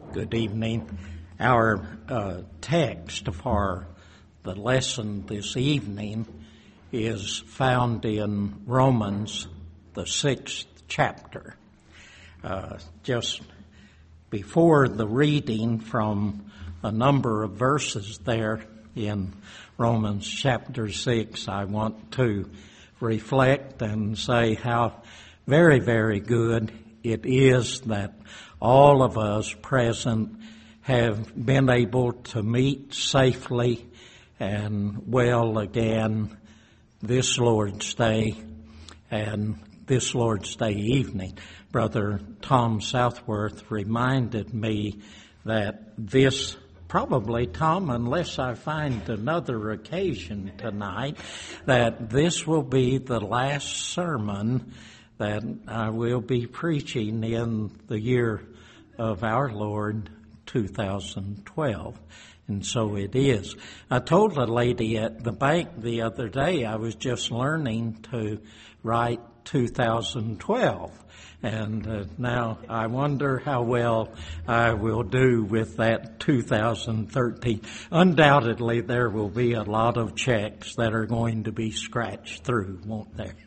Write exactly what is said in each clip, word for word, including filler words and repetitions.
Good evening. Our uh, text for the lesson this evening is found in Romans, the sixth chapter. Uh, just before the reading from a number of verses there in Romans chapter six, I want to reflect and say how very, very good it is that all of us present have been able to meet safely and well again this Lord's Day and this Lord's Day evening. Brother Tom Southworth reminded me that this probably, Tom, unless I find another occasion tonight, that this will be the last sermon that I will be preaching in the year of our Lord, two thousand twelve. And so it is. I told a lady at the bank the other day I was just learning to write two thousand twelve. And uh, now I wonder how well I will do with that two thousand thirteen. Undoubtedly, there will be a lot of checks that are going to be scratched through, won't there?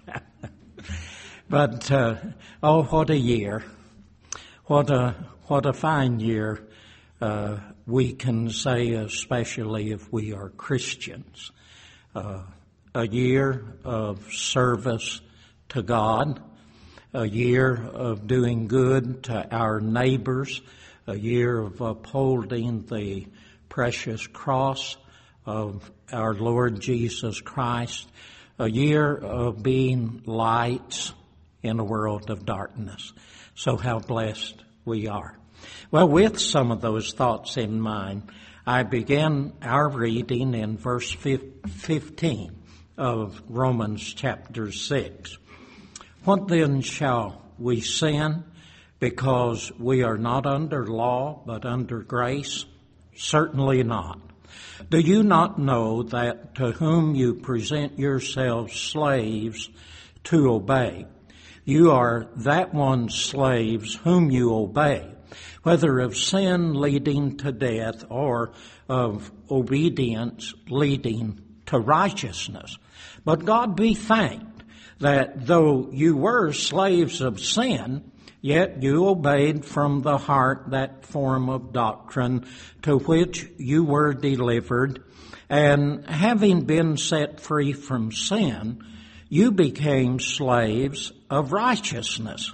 But, uh, oh, what a year. What a, what a fine year, uh, we can say, especially if we are Christians. Uh, a year of service to God, a year of doing good to our neighbors, a year of upholding the precious cross of our Lord Jesus Christ, a year of being lights in a world of darkness. So how blessed we are. Well, with some of those thoughts in mind, I began our reading in verse fifteen of Romans chapter six. What then shall we sin because we are not under law but under grace? Certainly not. Do you not know that to whom you present yourselves slaves to obey, you are that one's slaves whom you obey, whether of sin leading to death or of obedience leading to righteousness. But God be thanked that though you were slaves of sin, yet you obeyed from the heart that form of doctrine to which you were delivered, and having been set free from sin, you became slaves of righteousness.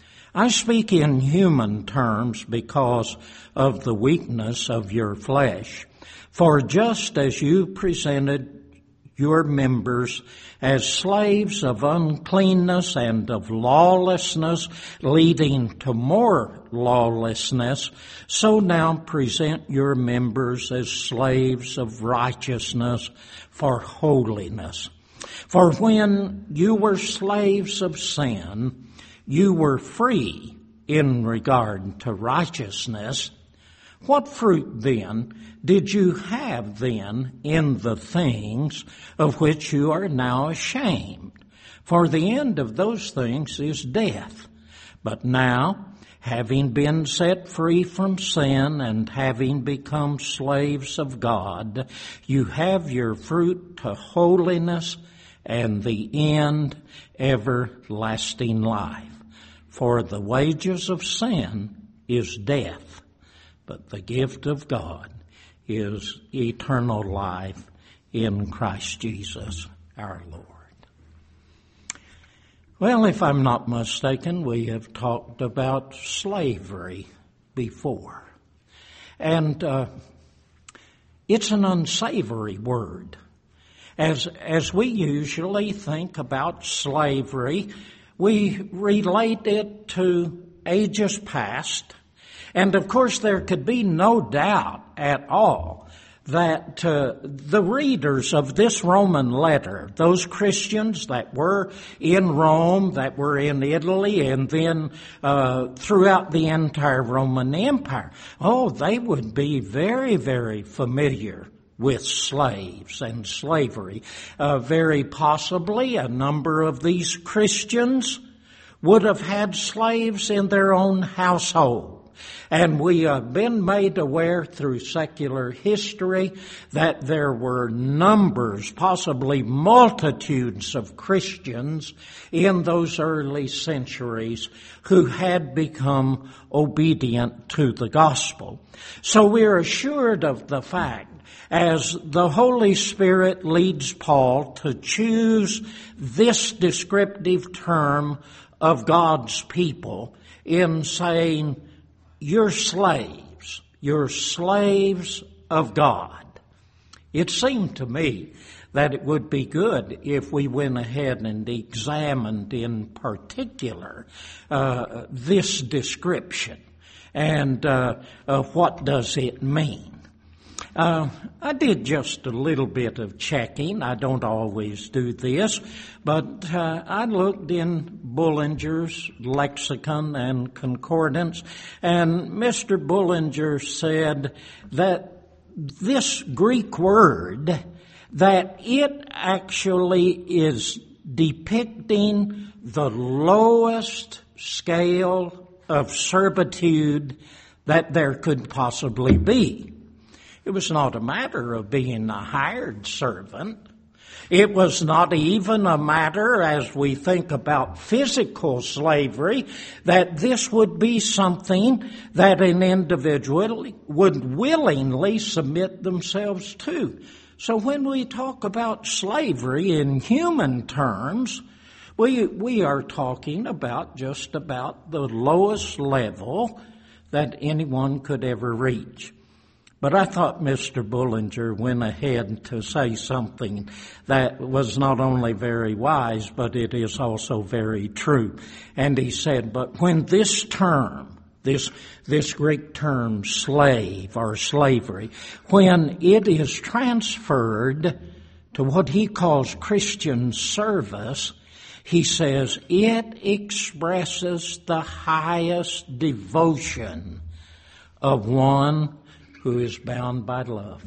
I speak in human terms because of the weakness of your flesh. For just as you presented your members as slaves of uncleanness and of lawlessness, leading to more lawlessness, so now present your members as slaves of righteousness for holiness. For when you were slaves of sin, you were free in regard to righteousness. What fruit then did you have then in the things of which you are now ashamed? For the end of those things is death. But now, having been set free from sin and having become slaves of God, you have your fruit to holiness and the end, everlasting life. For the wages of sin is death, but the gift of God is eternal life in Christ Jesus our Lord. Well, if I'm not mistaken, we have talked about slavery before. And uh, it's an unsavory word. As as we usually think about slavery, we relate it to ages past. And of course, there could be no doubt at all that uh, the readers of this Roman letter, those Christians that were in Rome, that were in Italy, and then uh, throughout the entire Roman Empire, oh, they would be very, very familiar with slaves and slavery. Uh, very possibly a number of these Christians would have had slaves in their own household. And we have been made aware through secular history that there were numbers, possibly multitudes of Christians in those early centuries who had become obedient to the gospel. So we're assured of the fact, as the Holy Spirit leads Paul to choose this descriptive term of God's people in saying, you're slaves, you're slaves of God. It seemed to me that it would be good if we went ahead and examined in particular uh, this description and uh, uh, what does it mean. Uh, I did just a little bit of checking. I don't always do this, but uh, I looked in Bullinger's lexicon and concordance, and Mister Bullinger said that this Greek word, that it actually is depicting the lowest scale of servitude that there could possibly be. It was not a matter of being a hired servant. It was not even a matter, as we think about physical slavery, that this would be something that an individual would willingly submit themselves to. So when we talk about slavery in human terms, we we are talking about just about the lowest level that anyone could ever reach. But I thought Mister Bullinger went ahead to say something that was not only very wise, but it is also very true. And he said, but when this term, this, this Greek term slave or slavery, when it is transferred to what he calls Christian service, he says it expresses the highest devotion of one who is bound by love.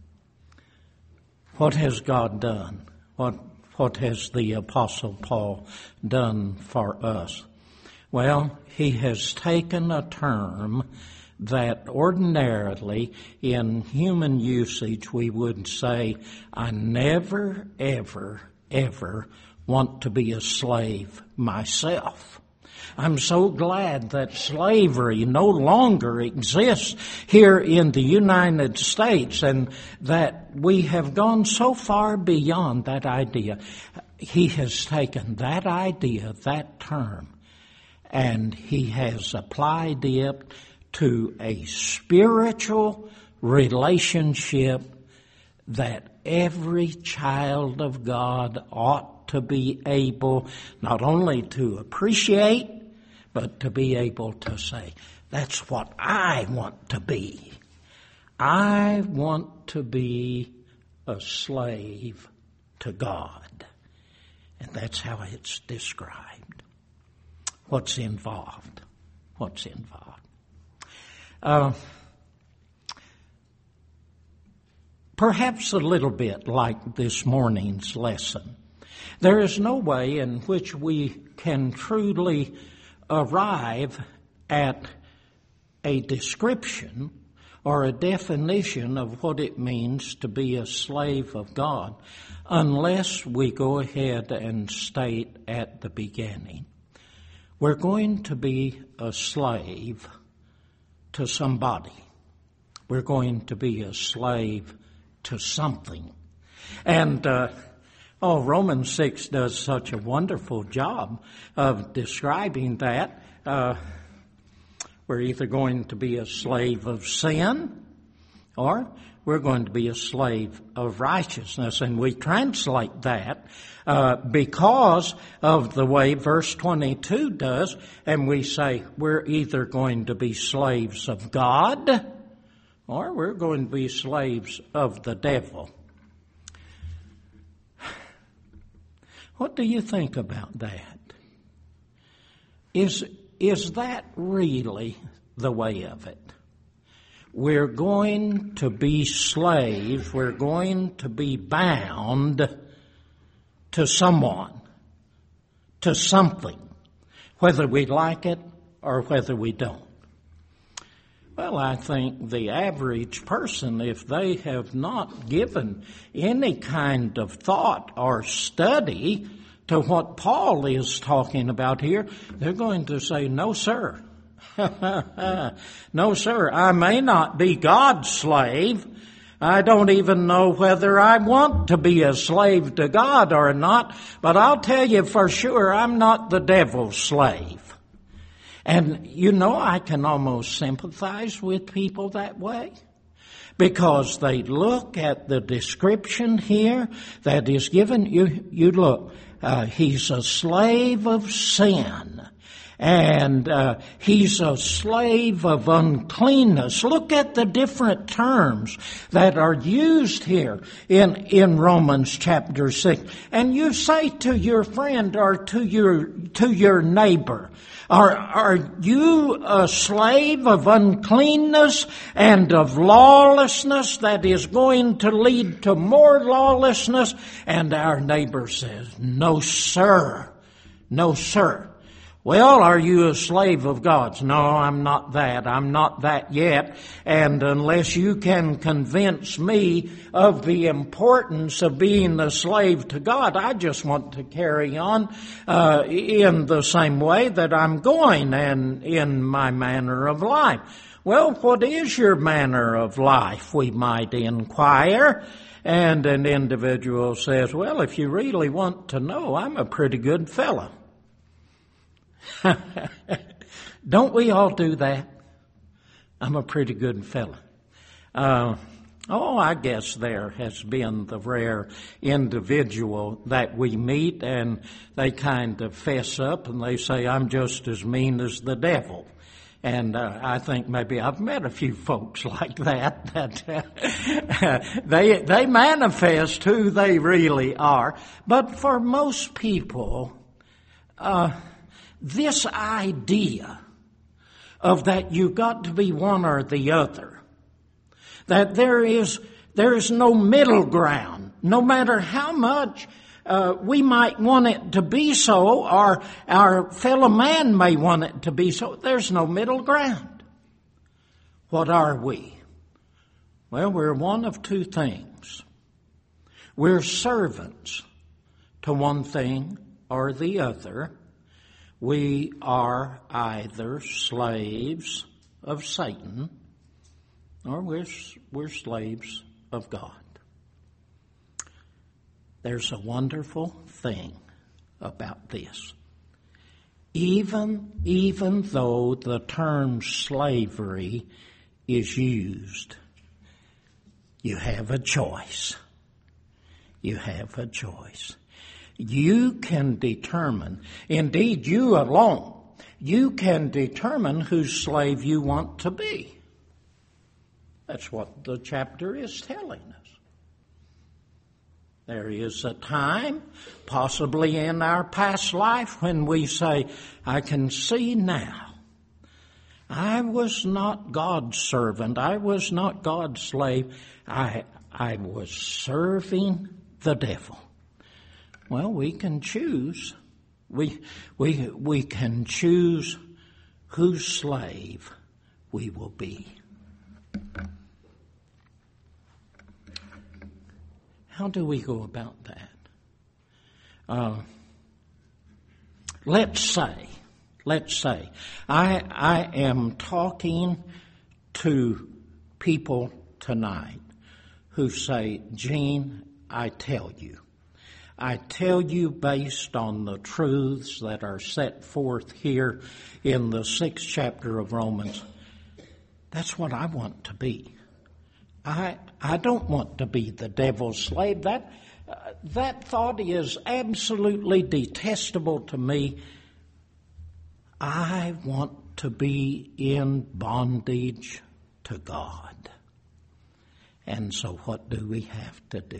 What has God done? What, what has the Apostle Paul done for us? Well, he has taken a term that ordinarily in human usage we would say, I never, ever, ever want to be a slave myself. I'm so glad that slavery no longer exists here in the United States and that we have gone so far beyond that idea. He has taken that idea, that term, and he has applied it to a spiritual relationship that every child of God ought to be able not only to appreciate, but to be able to say, that's what I want to be. I want to be a slave to God. And that's how it's described. What's involved? What's involved? Uh, perhaps a little bit like this morning's lesson. There is no way in which we can truly arrive at a description or a definition of what it means to be a slave of God unless we go ahead and state at the beginning, we're going to be a slave to somebody. We're going to be a slave to something. And uh, Oh, Romans six does such a wonderful job of describing that. Uh, we're either going to be a slave of sin or we're going to be a slave of righteousness. And we translate that uh, because of the way verse twenty-two does. And we say we're either going to be slaves of God or we're going to be slaves of the devil. What do you think about that? Is, is that really the way of it? We're going to be slaves, we're going to be bound to someone, to something, whether we like it or whether we don't. Well, I think the average person, if they have not given any kind of thought or study to what Paul is talking about here, they're going to say, no, sir. No, sir, I may not be God's slave. I don't even know whether I want to be a slave to God or not, but I'll tell you for sure I'm not the devil's slave. And you know, I can almost sympathize with people that way, because they look at the description here that is given. You, you look, uh, he's a slave of sin. And uh, he's a slave of uncleanness. Look at the different terms that are used here in, in Romans chapter six. And you say to your friend or to your, to your neighbor, Are, are you a slave of uncleanness and of lawlessness that is going to lead to more lawlessness? And our neighbor says, no, sir. No, sir. Well, are you a slave of God's? No, I'm not that. I'm not that yet. And unless you can convince me of the importance of being a slave to God, I just want to carry on uh, in the same way that I'm going and in my manner of life. Well, what is your manner of life, we might inquire. And an individual says, well, if you really want to know, I'm a pretty good fellow. Don't we all do that? I'm a pretty good fella. Uh, oh, I guess there has been the rare individual that we meet and they kind of fess up and they say, I'm just as mean as the devil. And uh, I think maybe I've met a few folks like that, that uh, they, they manifest who they really are. But for most people, uh, this idea of that you've got to be one or the other, that there is there is no middle ground, no matter how much uh, we might want it to be so, or our fellow man may want it to be so, there's no middle ground. What are we? Well, we're one of two things. We're servants to one thing or the other. We are either slaves of Satan or we're, we're slaves of God. There's a wonderful thing about this. Even, even though the term slavery is used, you have a choice. You have a choice. You can determine, indeed you alone, you can determine whose slave you want to be. That's what the chapter is telling us. There is a time, possibly in our past life, when we say, I can see now, I was not God's servant, I was not God's slave, I, I was serving the devil. Well, we can choose. We, we, we can choose whose slave we will be. How do we go about that? Uh, let's say, let's say, I, I am talking to people tonight who say, Gene, I tell you, I tell you based on the truths that are set forth here in the sixth chapter of Romans, that's what I want to be. I I don't want to be the devil's slave. That uh, that thought is absolutely detestable to me. I want to be in bondage to God. And so what do we have to do?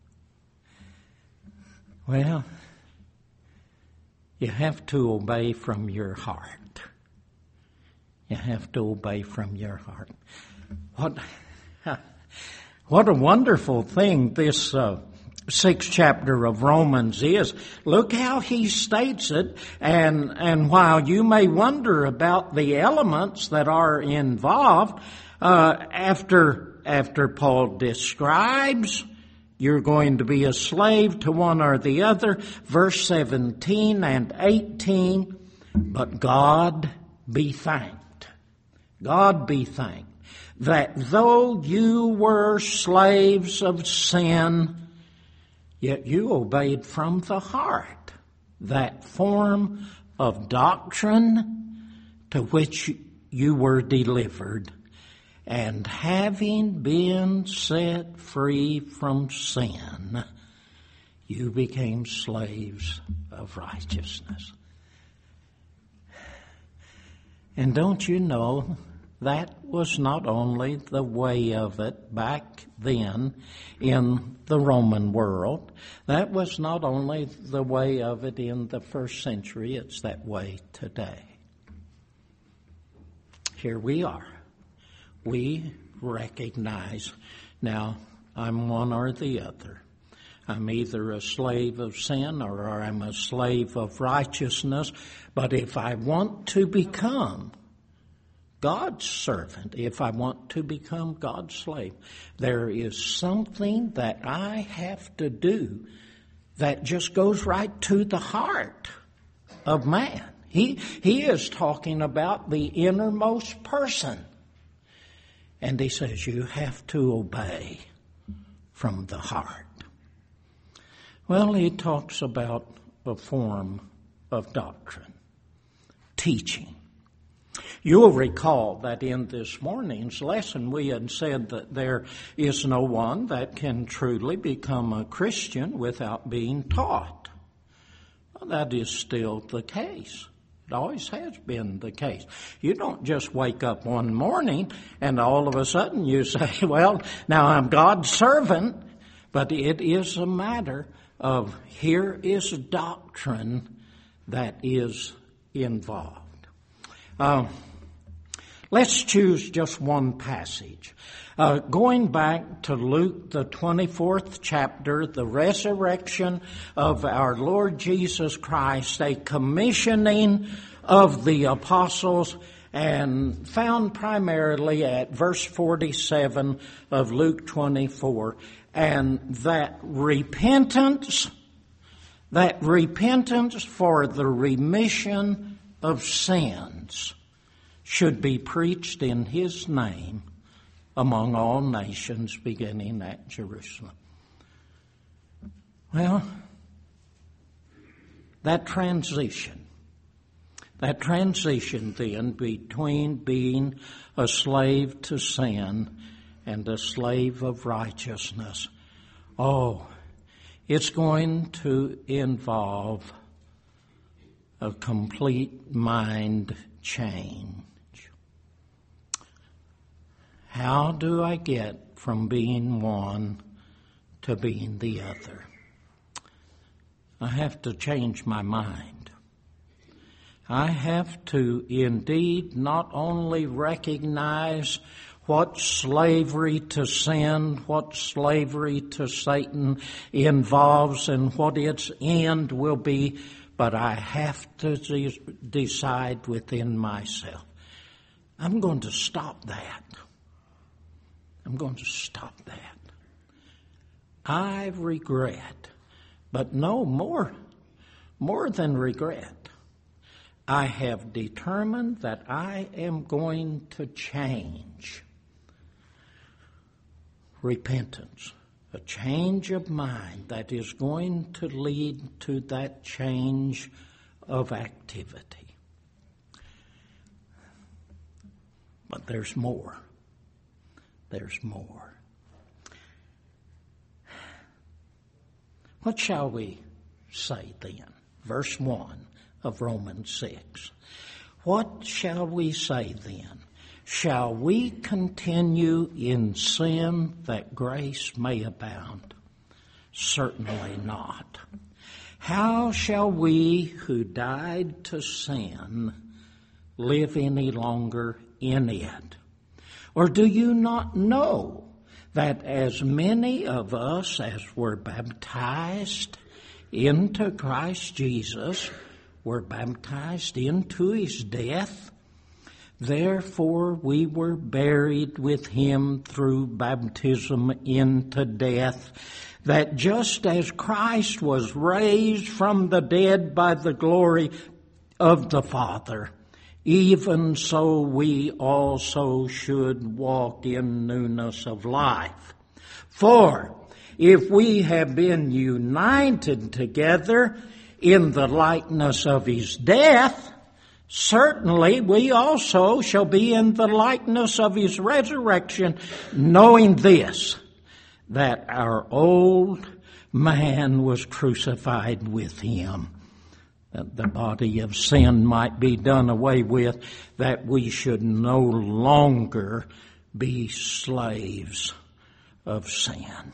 Well, you have to obey from your heart. You have to obey from your heart. What, what a wonderful thing this uh, sixth chapter of Romans is. Look how he states it, and, and while you may wonder about the elements that are involved, uh, after, after Paul describes you're going to be a slave to one or the other, verse seventeen and eighteen, but God be thanked. God be thanked that though you were slaves of sin, yet you obeyed from the heart that form of doctrine to which you were delivered, and having been set free from sin, you became slaves of righteousness. And don't you know, that was not only the way of it back then in the Roman world. That was not only the way of it in the first century, it's that way today. Here we are. We recognize, now, I'm one or the other. I'm either a slave of sin or I'm a slave of righteousness. But if I want to become God's servant, if I want to become God's slave, there is something that I have to do that just goes right to the heart of man. He, he is talking about the innermost person. And he says you have to obey from the heart. Well, he talks about a form of doctrine, teaching. You'll recall that in this morning's lesson we had said that there is no one that can truly become a Christian without being taught. Well, that is still the case. It always has been the case. You don't just wake up one morning and all of a sudden you say, well, now I'm God's servant. But it is a matter of here is doctrine that is involved. Uh, let's choose just one passage. Uh, going back to Luke, the twenty-fourth chapter, the resurrection of our Lord Jesus Christ, a commissioning of the apostles, and found primarily at verse forty-seven of Luke twenty-four. And that repentance, that repentance for the remission of sins should be preached in His name among all nations, beginning at Jerusalem. Well, that transition, that transition then between being a slave to sin and a slave of righteousness, oh, it's going to involve a complete mind change. How do I get from being one to being the other? I have to change my mind. I have to indeed not only recognize what slavery to sin, what slavery to Satan involves and what its end will be, but I have to de- decide within myself, I'm going to stop that. I'm going to stop that. I regret, but no more, more than regret. I have determined that I am going to change. Repentance, a change of mind that is going to lead to that change of activity. But there's more. There's more. What shall we say then? Verse one of Romans six. What shall we say then? Shall we continue in sin that grace may abound? Certainly not. How shall we who died to sin live any longer in it? Or do you not know that as many of us as were baptized into Christ Jesus were baptized into his death. Therefore we were buried with him through baptism into death, that just as Christ was raised from the dead by the glory of the Father, even so we also should walk in newness of life. For if we have been united together in the likeness of his death, certainly we also shall be in the likeness of his resurrection, knowing this, that our old man was crucified with him, that the body of sin might be done away with, that we should no longer be slaves of sin.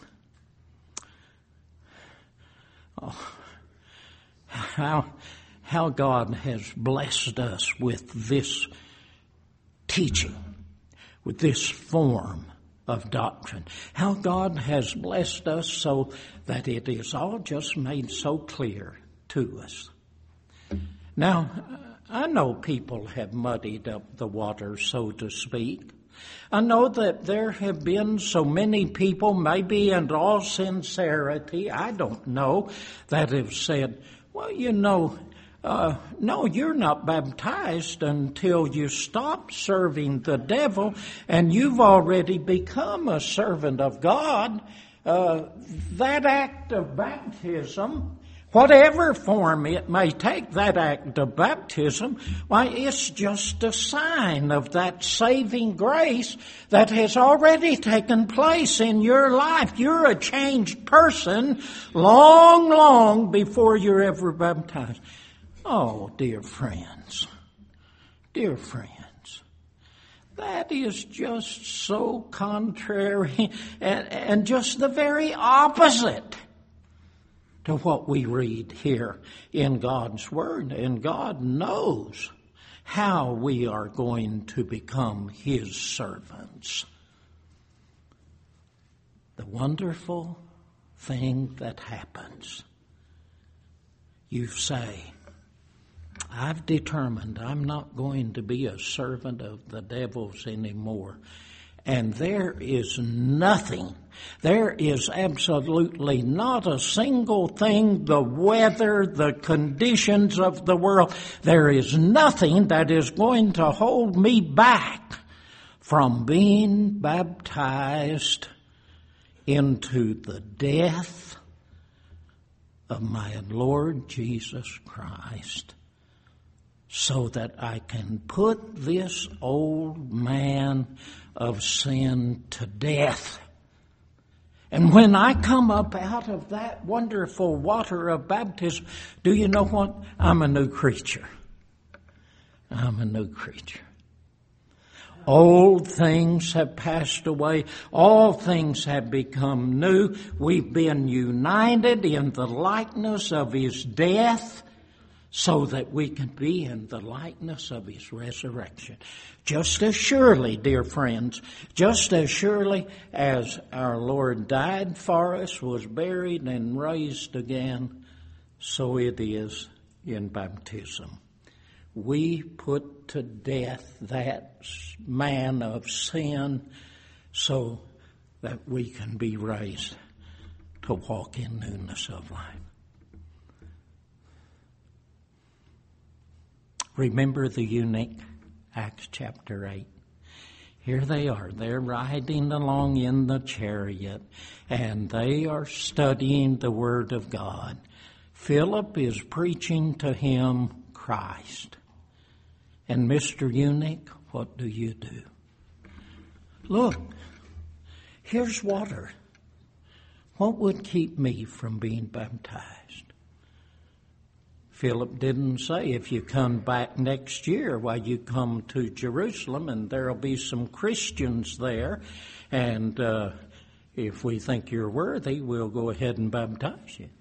Oh, how, how God has blessed us with this teaching, with this form of doctrine. How God has blessed us so that it is all just made so clear to us. Now, I know people have muddied up the water, so to speak. I know that there have been so many people, maybe in all sincerity, I don't know, that have said, well, you know, uh, no, you're not baptized until you stop serving the devil, and you've already become a servant of God. Uh, that act of baptism, whatever form it may take, that act of baptism, why, it's just a sign of that saving grace that has already taken place in your life. You're a changed person long, long before you're ever baptized. Oh, dear friends, dear friends, that is just so contrary and, and just the very opposite to what we read here in God's Word. And God knows how we are going to become his servants. The wonderful thing that happens, you say, I've determined I'm not going to be a servant of the devil's anymore. And there is nothing, there is absolutely not a single thing, the weather, the conditions of the world, there is nothing that is going to hold me back from being baptized into the death of my Lord Jesus Christ, so that I can put this old man of sin to death. And when I come up out of that wonderful water of baptism, do you know what? I'm a new creature. I'm a new creature. Old things have passed away. All things have become new. We've been united in the likeness of his death, so that we can be in the likeness of his resurrection. Just as surely, dear friends, just as surely as our Lord died for us, was buried and raised again, so it is in baptism. We put to death that man of sin so that we can be raised to walk in newness of life. Remember the eunuch, Acts chapter eight. Here they are. They're riding along in the chariot, and they are studying the Word of God. Philip is preaching to him Christ. And Mister Eunuch, what do you do? Look, here's water. What would keep me from being baptized? Philip didn't say, if you come back next year, why, you come to Jerusalem and there'll be some Christians there, and uh, if we think you're worthy, we'll go ahead and baptize you.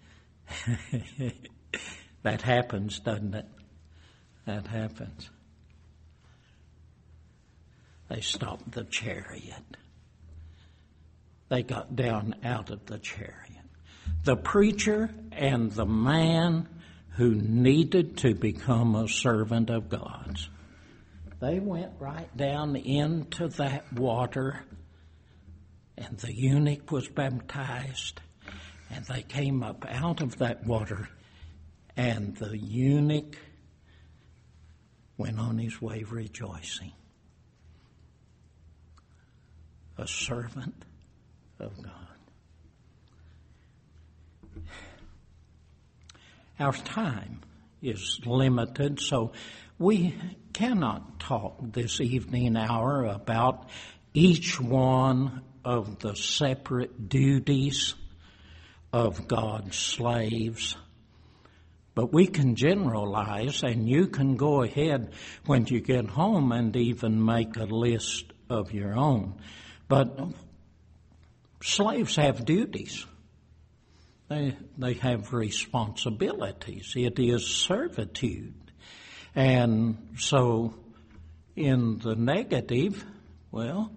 That happens, doesn't it? That happens. They stopped the chariot. they got down out of the chariot. The preacher and the man who needed to become a servant of God's, they went right down into that water, and the eunuch was baptized, and they came up out of that water, and the eunuch went on his way rejoicing. A servant of God. Our time is limited, so we cannot talk this evening hour about each one of the separate duties of God's slaves. But we can generalize, and you can go ahead when you get home and even make a list of your own. But slaves have duties. They, they have responsibilities. It is servitude. And so in the negative, well,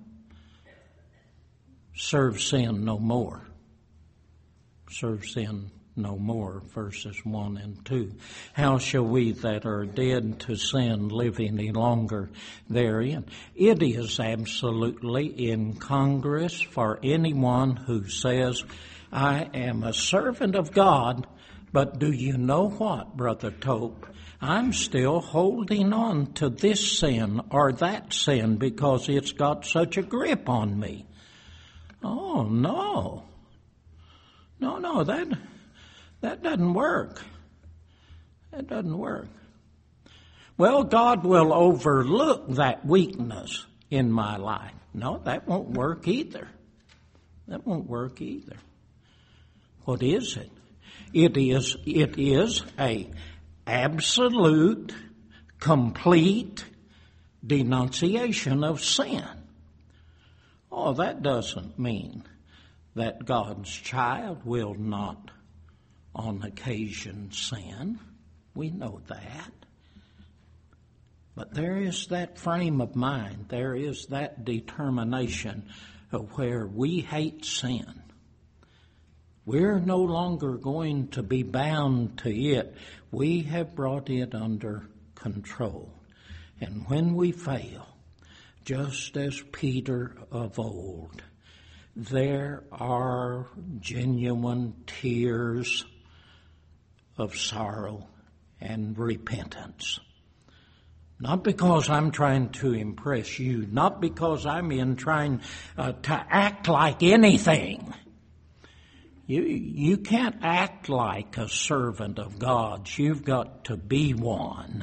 serve sin no more. Serve sin no more, verses one and two. How shall we that are dead to sin live any longer therein? It is absolutely incongruous for anyone who says, I am a servant of God, but do you know what, Brother Tope? I'm still holding on to this sin or that sin because it's got such a grip on me. Oh, no. No, no, that... That doesn't work. That doesn't work. Well, God will overlook that weakness in my life. No, that won't work either. That won't work either. What is it? It is, it is a absolute, complete denunciation of sin. Oh, that doesn't mean that God's child will not on occasion sin. We know that. But there is that frame of mind, there is that determination of where we hate sin. We're no longer going to be bound to it. We have brought it under control. And when we fail, just as Peter of old, there are genuine tears of sorrow and repentance. Not because I'm trying to impress you, not because I'm in trying uh, to act like anything. You, you can't act like a servant of God's. You've got to be one.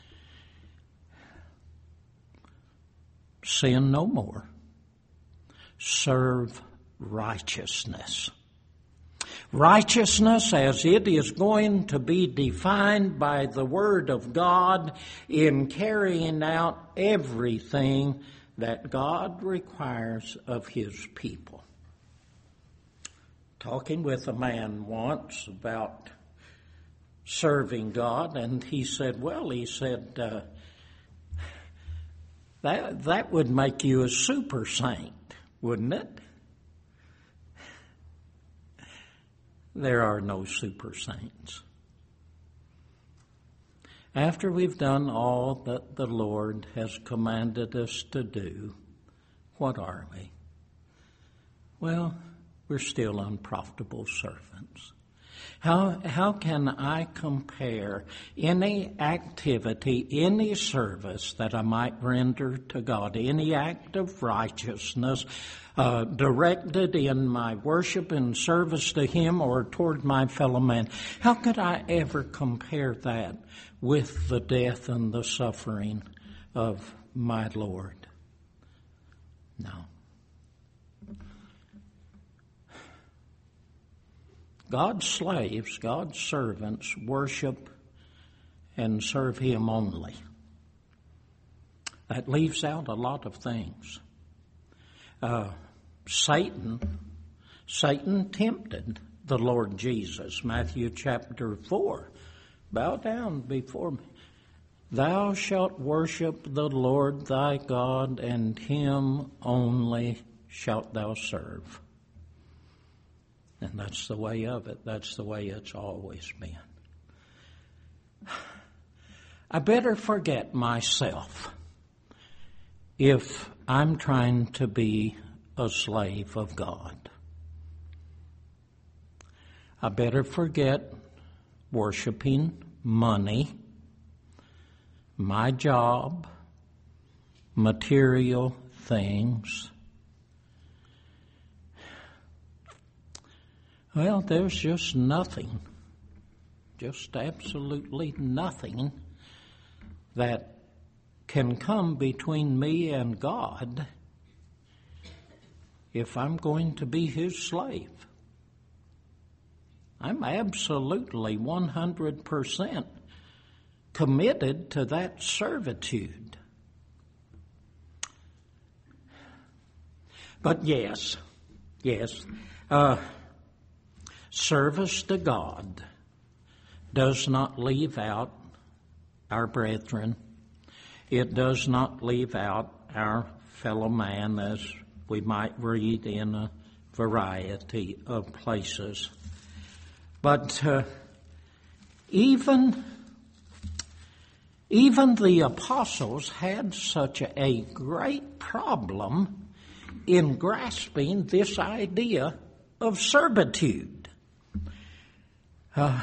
Sin no more. Serve righteousness. Righteousness as it is going to be defined by the Word of God in carrying out everything that God requires of His people. Talking with a man once about serving God, and he said, well, he said, uh, that, that would make you a super saint, wouldn't it? There are no super saints. After we've done all that the Lord has commanded us to do, what are we? Well, we're still unprofitable servants. How, how can I compare any activity, any service that I might render to God, any act of righteousness uh, directed in my worship and service to Him or toward my fellow man? How could I ever compare that with the death and the suffering of my Lord? No. God's slaves, God's servants, worship and serve Him only. That leaves out a lot of things. Uh, Satan, Satan tempted the Lord Jesus. Matthew chapter four. Bow down before me. Thou shalt worship the Lord thy God, and Him only shalt thou serve. And that's the way of it. That's the way it's always been. I better forget myself if I'm trying to be a slave of God. I better forget worshiping money, my job, material things. Well, there's just nothing, just absolutely nothing that can come between me and God if I'm going to be His slave. I'm absolutely one hundred percent committed to that servitude. But yes, yes, uh, service to God does not leave out our brethren. It does not leave out our fellow man, as we might read in a variety of places. But uh, even, even the apostles had such a great problem in grasping this idea of servitude. Uh,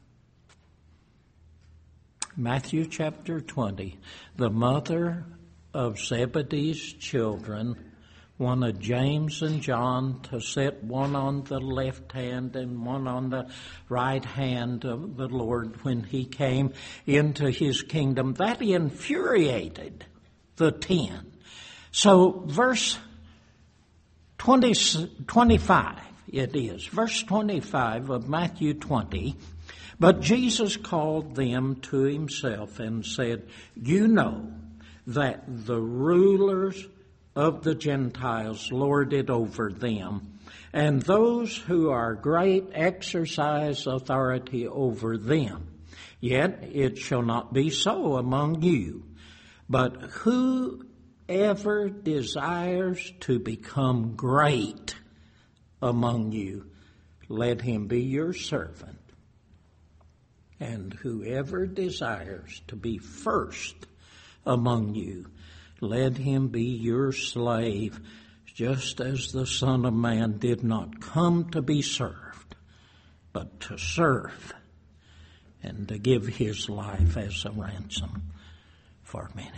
Matthew chapter twenty, the mother of Zebedee's children wanted James and John to sit one on the left hand and one on the right hand of the Lord when He came into His kingdom. That infuriated the ten. So verse twenty, twenty-five, it is, verse twenty-five of Matthew twenty, but Jesus called them to Himself and said, "You know that the rulers of the Gentiles lord it over them, and those who are great exercise authority over them. Yet it shall not be so among you. But whoever desires to become great among you, let him be your servant. And whoever desires to be first among you, let him be your slave, just as the Son of Man did not come to be served, but to serve and to give His life as a ransom for many."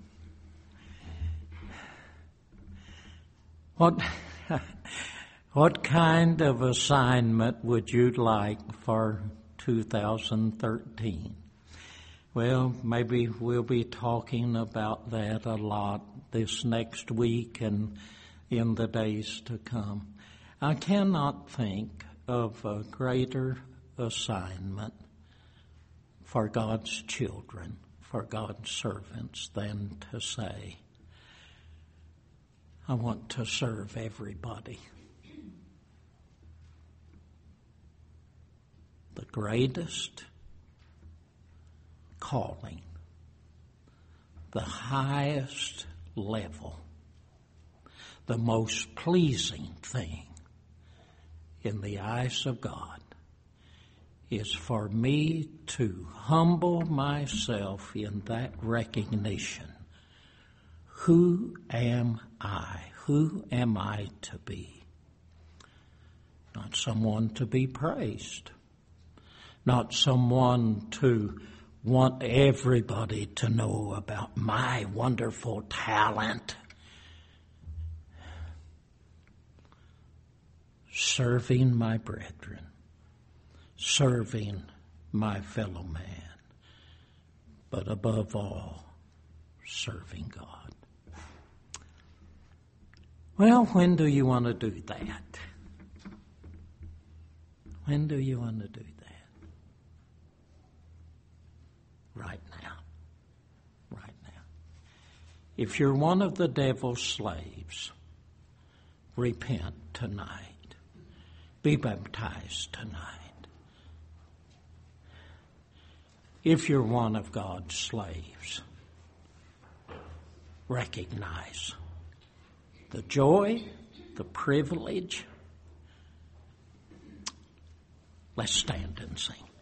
What, what kind of assignment would you like for two thousand thirteen? Well, maybe we'll be talking about that a lot this next week and in the days to come. I cannot think of a greater assignment for God's children, for God's servants, than to say, I want to serve everybody. The greatest calling, the highest level, the most pleasing thing in the eyes of God is for me to humble myself in that recognition. Who am I? Who am I to be? Not someone to be praised, not someone to want everybody to know about my wonderful talent. Serving my brethren, serving my fellow man, but above all, serving God. Well, when do you want to do that? When do you want to do that? Right now. Right now. If you're one of the devil's slaves, repent tonight. Be baptized tonight. If you're one of God's slaves, recognize the joy, the privilege, Let's stand and sing.